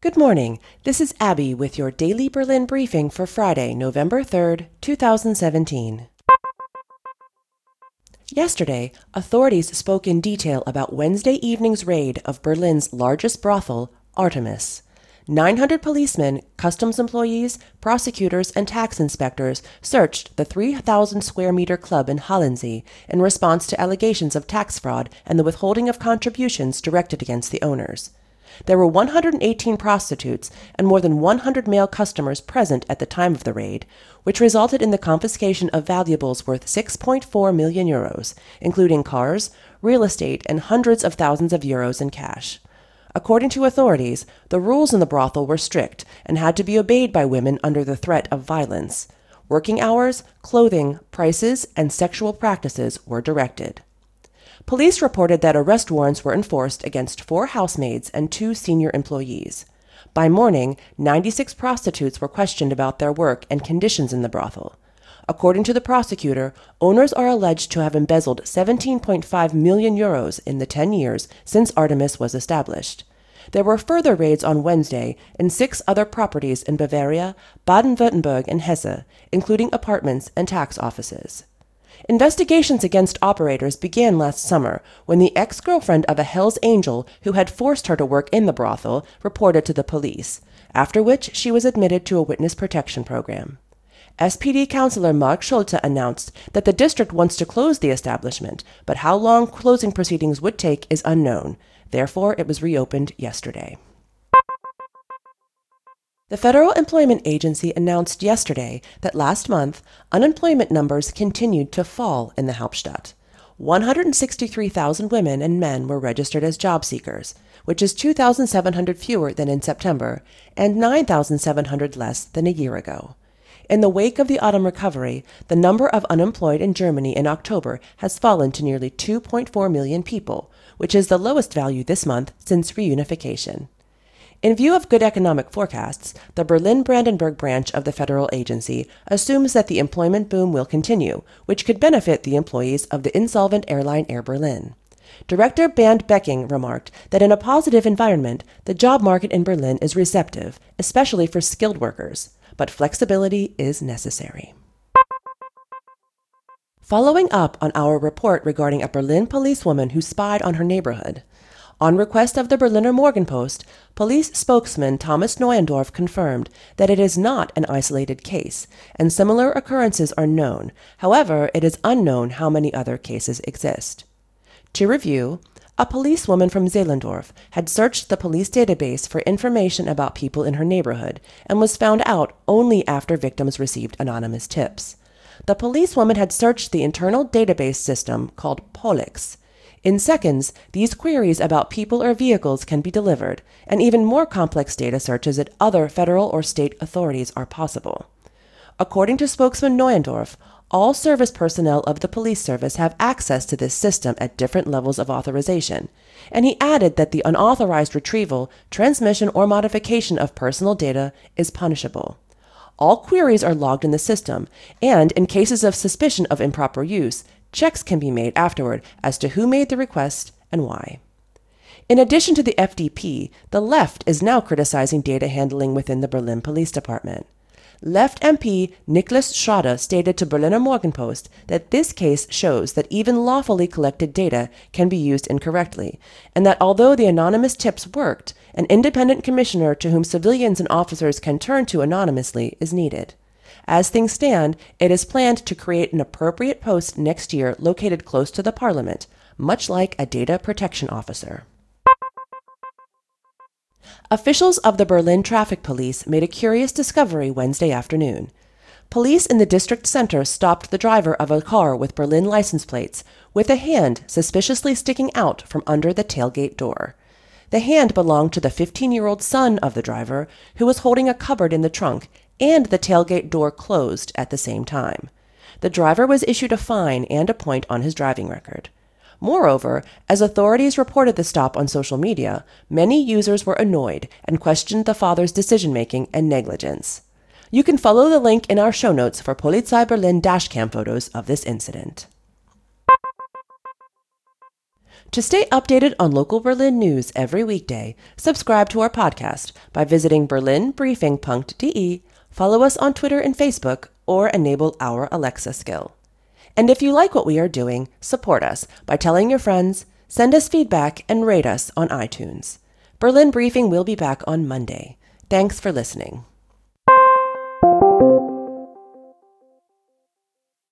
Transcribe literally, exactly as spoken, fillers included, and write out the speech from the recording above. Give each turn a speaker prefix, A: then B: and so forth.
A: Good morning. This is Abby with your daily Berlin briefing for Friday, November third, two thousand seventeen. Yesterday, authorities spoke in detail about Wednesday evening's raid of Berlin's largest brothel, Artemis. nine hundred policemen, customs employees, prosecutors, and tax inspectors searched the three thousand square meter club in Halensee in response to allegations of tax fraud and the withholding of contributions directed against the owners. There were one hundred eighteen prostitutes and more than one hundred male customers present at the time of the raid, which resulted in the confiscation of valuables worth six point four million euros, including cars, real estate, and hundreds of thousands of euros in cash. According to authorities, the rules in the brothel were strict and had to be obeyed by women under the threat of violence. Working hours, clothing, prices, and sexual practices were directed. Police reported that arrest warrants were enforced against four housemaids and two senior employees. By morning, ninety-six prostitutes were questioned about their work and conditions in the brothel. According to the prosecutor, owners are alleged to have embezzled seventeen point five million euros in the ten years since Artemis was established. There were further raids on Wednesday in six other properties in Bavaria, Baden-Württemberg, and Hesse, including apartments and tax offices. Investigations against operators began last summer when the ex-girlfriend of a Hells Angel who had forced her to work in the brothel reported to the police, after which she was admitted to a witness protection program. S P D Councillor Mark Schulte announced that the district wants to close the establishment, but how long closing proceedings would take is unknown. Therefore, it was reopened yesterday. The Federal Employment Agency announced yesterday that last month, unemployment numbers continued to fall in the Hauptstadt. one hundred sixty-three thousand women and men were registered as job seekers, which is two thousand seven hundred fewer than in September and nine thousand seven hundred less than a year ago. In the wake of the autumn recovery, the number of unemployed in Germany in October has fallen to nearly two point four million people, which is the lowest value this month since reunification. In view of good economic forecasts, the Berlin-Brandenburg branch of the federal agency assumes that the employment boom will continue, which could benefit the employees of the insolvent airline Air Berlin. Director Bernd Becking remarked that in a positive environment, the job market in Berlin is receptive, especially for skilled workers, but flexibility is necessary. Following up on our report regarding a Berlin policewoman who spied on her neighborhood, on request of the Berliner Morgenpost, police spokesman Thomas Neuendorf confirmed that it is not an isolated case, and similar occurrences are known. However, it is unknown how many other cases exist. To review, a policewoman from Zehlendorf had searched the police database for information about people in her neighborhood and was found out only after victims received anonymous tips. The policewoman had searched the internal database system called Polix. In seconds, these queries about people or vehicles can be delivered, and even more complex data searches at other federal or state authorities are possible. According to spokesman Neuendorf, all service personnel of the police service have access to this system at different levels of authorization, and he added that the unauthorized retrieval, transmission, or modification of personal data is punishable. All queries are logged in the system, and in cases of suspicion of improper use, checks can be made afterward as to who made the request and why. In addition to the F D P, the left is now criticizing data handling within the Berlin Police Department. Left M P Niklas Schade stated to Berliner Morgenpost that this case shows that even lawfully collected data can be used incorrectly, and that although the anonymous tips worked, an independent commissioner to whom civilians and officers can turn to anonymously is needed. As things stand, it is planned to create an appropriate post next year located close to the parliament, much like a data protection officer. Officials of the Berlin Traffic Police made a curious discovery Wednesday afternoon. Police in the district center stopped the driver of a car with Berlin license plates with a hand suspiciously sticking out from under the tailgate door. The hand belonged to the fifteen-year-old son of the driver, who was holding a cupboard in the trunk, and the tailgate door closed at the same time. The driver was issued a fine and a point on his driving record. Moreover, as authorities reported the stop on social media, many users were annoyed and questioned the father's decision-making and negligence. You can follow the link in our show notes for Polizei Berlin dashcam photos of this incident. To stay updated on local Berlin news every weekday, subscribe to our podcast by visiting berlin briefing punkt de, follow us on Twitter and Facebook, or enable our Alexa skill. And if you like what we are doing, support us by telling your friends, send us feedback, and rate us on iTunes. Berlin Briefing will be back on Monday. Thanks for listening.